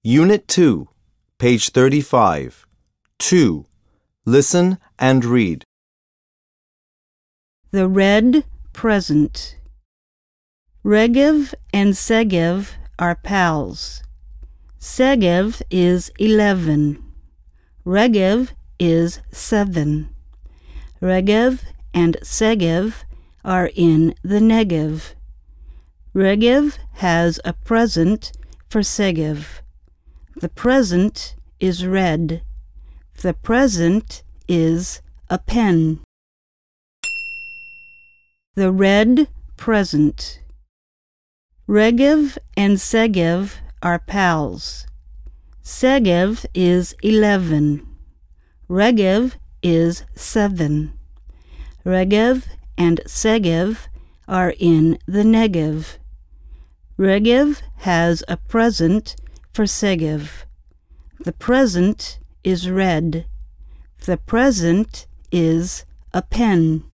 Unit 2, page 35. 2. Listen and read. The red present. Regev and Segev are pals. Segev is 11. Regev is 7. Regev and Segev are in the Negev. Regev has a present for Segev. The present is red. The present is a pen. The red present. Regev and Segev are pals. Segev is 11. Regev is 7. Regev and Segev are in the Negev. Regev has a present for Segev. The present is red. The present is a pen.